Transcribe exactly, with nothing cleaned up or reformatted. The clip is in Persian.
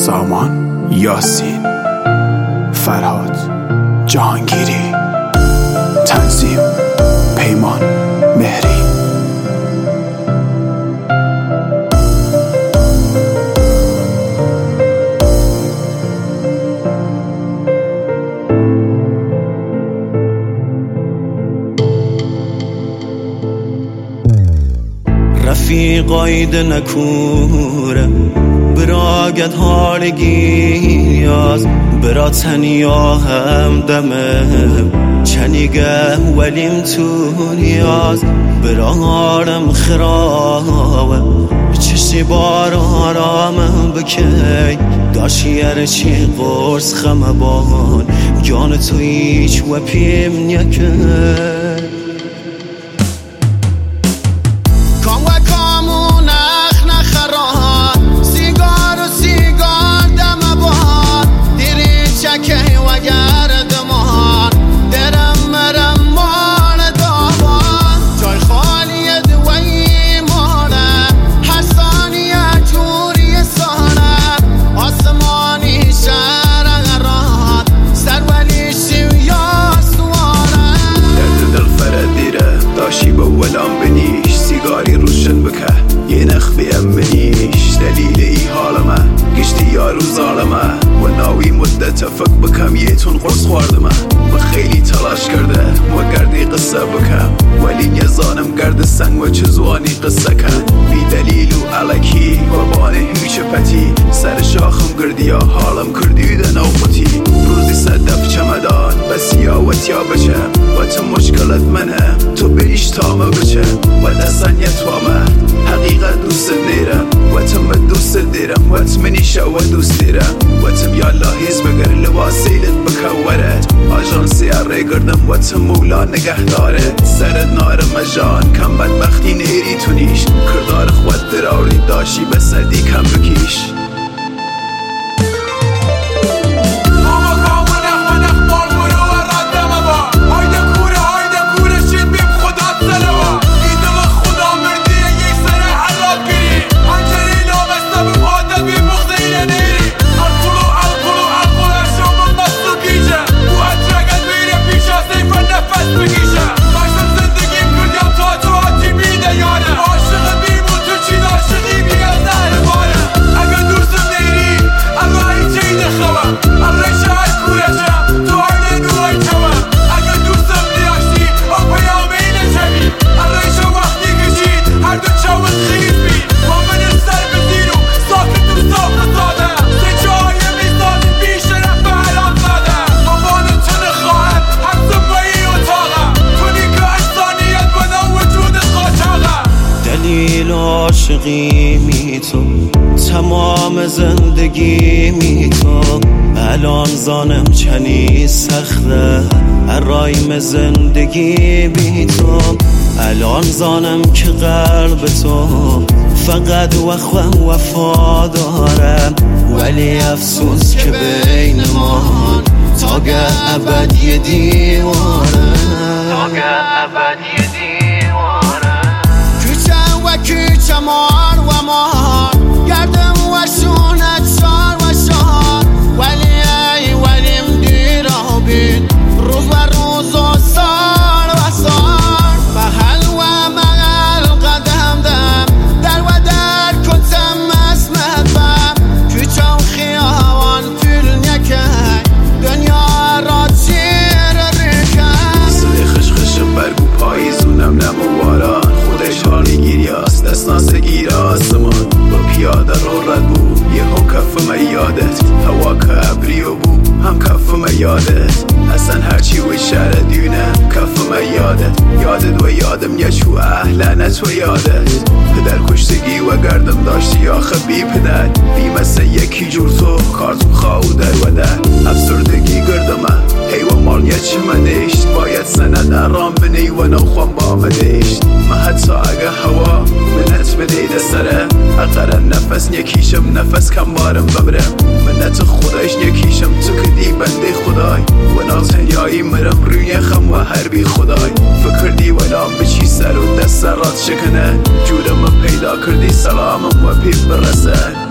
سامان یاسین، فرهاد جهانگیری، تنظیم پیمان مهری. رفیقای نکوره براگت هارگی یاز برا تنیا هم دمه چنیگه ولیم تو نیاز برا هارم خراوه چشی بار آرامم بکی داشیار چی قرص خمبان جان تو ایچ و پیم نیکه ولام بنیش سیگاری روشن بکه یه نخ بیامنیش دلیل ای حالمه گشتی یارو ظالمه و ناوی مدت فک بکم یه تون قرص خوردمه و خیلی تلاش کرده و گردی قصه بکم ولی نزانم گرد سنگ و چزوانی قصه کن بی دلیل و علکی و بانه هیچ پتی سر شاخم گردی یا حالم کردی ده نوبتی روزی صدف چمدان بس یا و تیا بچم و تو مشکلت منه تو بیش تامه بچه و دستن یتوامه حقیقت دوست دیرم و تم دوست دیرم و تمنی شو دوست دیرم و تم یالا هیز بگر لباسیلت بکورت آجانسی اره گردم و تم مولا نگه دارت سرت نار مجان کم بدبختی نیری تونیش کردار خود دراری داشی بسدی کم بکیش عاشقی می تو تمام زندگی می تو الان زانم چنی سخته رایم زندگی بی تو الان زانم که قلب تو فقط وخوام وفا دارم ولی افسوس که بین ما تاگه ابد یه دیواره تاگه ابد یه دیواره چمان و مهار گردم و شونت شار و شار ولی ای ولیم دیر و بید روز و روز و سال و سال محل و محل قدم دم در و در کتم اسمت بم کوچه و خیابان پول نکه دنیا را چیر ریکن صدای خش خش برگو پاییزونم نمو باران خودش حالی گیریاست دستناس گیر آسمان با پیاده رو رد بود یه هم کف میادت هوا که ابریو بود هم کف میادت اصلا هرچی و شهر دیونه کف میادت یادت و یادم یه چو اهلنت و یادت پدر کشتگی و گردم داشتی آخه بی پدر بی مثل یکی جور تو کارتون خواهو در و در افسردگی گردمه حیوه مال یه چه مدشت باید سند ارام بنی و نوخوام با مدشت ما حتی اگه هوا منت بدید سره اقره نفس یکیشم نفس کم بارم ببرم منت خدایش یکیشم تو کدی بنده خدای و نازهنیایی مرم روی خم و هر بی خدای فکردی ولام بچی سر و دست رات شکنه جورم پیدا کردی سلامم و پیب برسه